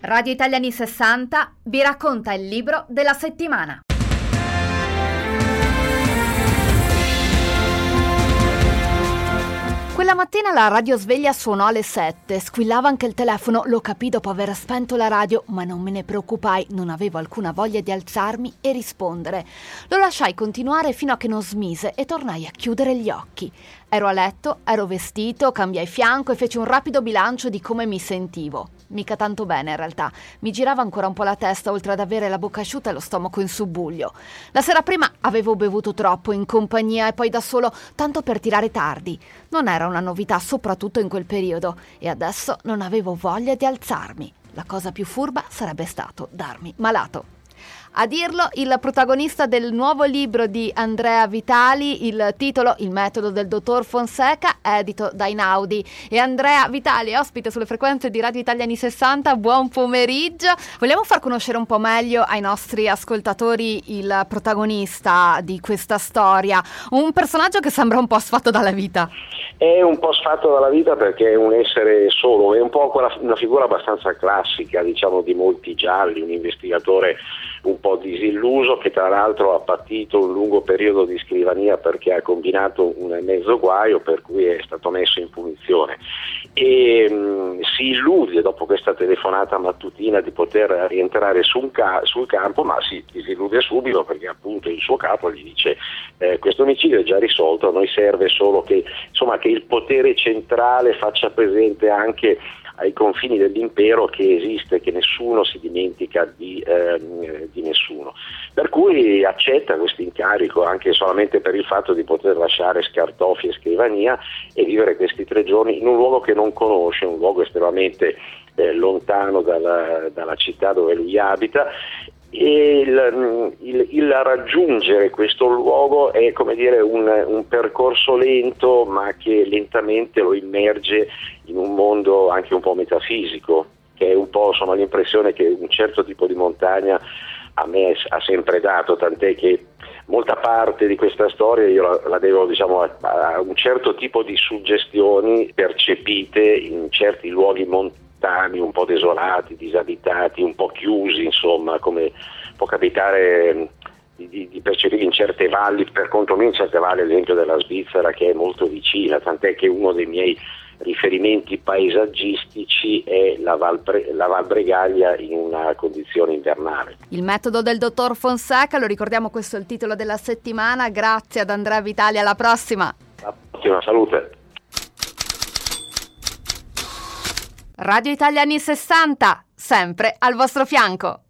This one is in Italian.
Radio Italia anni 60 vi racconta il libro della settimana. Quella mattina la radiosveglia suonò alle 7, squillava anche il telefono, lo capì dopo aver spento la radio, ma non me ne preoccupai, non avevo alcuna voglia di alzarmi e rispondere. Lo lasciai continuare fino a che non smise e tornai a chiudere gli occhi. Ero a letto, ero vestito, cambiai fianco e feci un rapido bilancio di come mi sentivo. Mica tanto bene in realtà, mi girava ancora un po' la testa oltre ad avere la bocca asciutta e lo stomaco in subbuglio. La sera prima avevo bevuto troppo in compagnia e poi da solo, tanto per tirare tardi. Non era una novità, soprattutto in quel periodo, e adesso non avevo voglia di alzarmi. La cosa più furba sarebbe stato darmi malato. A dirlo il protagonista del nuovo libro di Andrea Vitali, il titolo Il metodo del dottor Fonseca, edito da Einaudi. E Andrea Vitali è ospite sulle frequenze di Radio Italia anni 60. Buon pomeriggio. Vogliamo far conoscere un po' meglio ai nostri ascoltatori il protagonista di questa storia, un personaggio che sembra un po' sfatto dalla vita. È un po' sfatto dalla vita perché è un essere solo, è un po' una figura abbastanza classica, diciamo, di molti gialli, un investigatore un po' disilluso che tra l'altro ha patito un lungo periodo di scrivania perché ha combinato un mezzo guaio per cui è stato messo in punizione e si illude dopo questa telefonata mattutina di poter rientrare sul campo, ma si disillude subito perché appunto il suo capo gli dice questo omicidio è già risolto, a noi serve solo che il potere centrale faccia presente anche ai confini dell'impero che esiste, che nessuno si dimentica di nessuno. Per cui accetta questo incarico anche solamente per il fatto di poter lasciare scartoffi e scrivania e vivere questi 3 giorni in un luogo che non conosce, un luogo estremamente lontano dalla città dove lui abita. E il raggiungere questo luogo è come dire un percorso lento ma che lentamente lo immerge in un mondo anche un po' metafisico, che è un po' l'impressione che un certo tipo di montagna a me ha sempre dato, tant'è che molta parte di questa storia io la devo a un certo tipo di suggestioni percepite in certi luoghi montani un po' desolati, disabitati, un po' chiusi, insomma, come può capitare di percepire in certe valli, per conto mio in certe valli ad esempio della Svizzera che è molto vicina, tant'è che uno dei miei riferimenti paesaggistici è la Val Bregaglia in una condizione invernale. Il metodo del dottor Fonseca, lo ricordiamo, questo è il titolo della settimana. Grazie ad Andrea Vitali, alla prossima. Alla prossima, salute. Radio Italia anni 60, sempre al vostro fianco.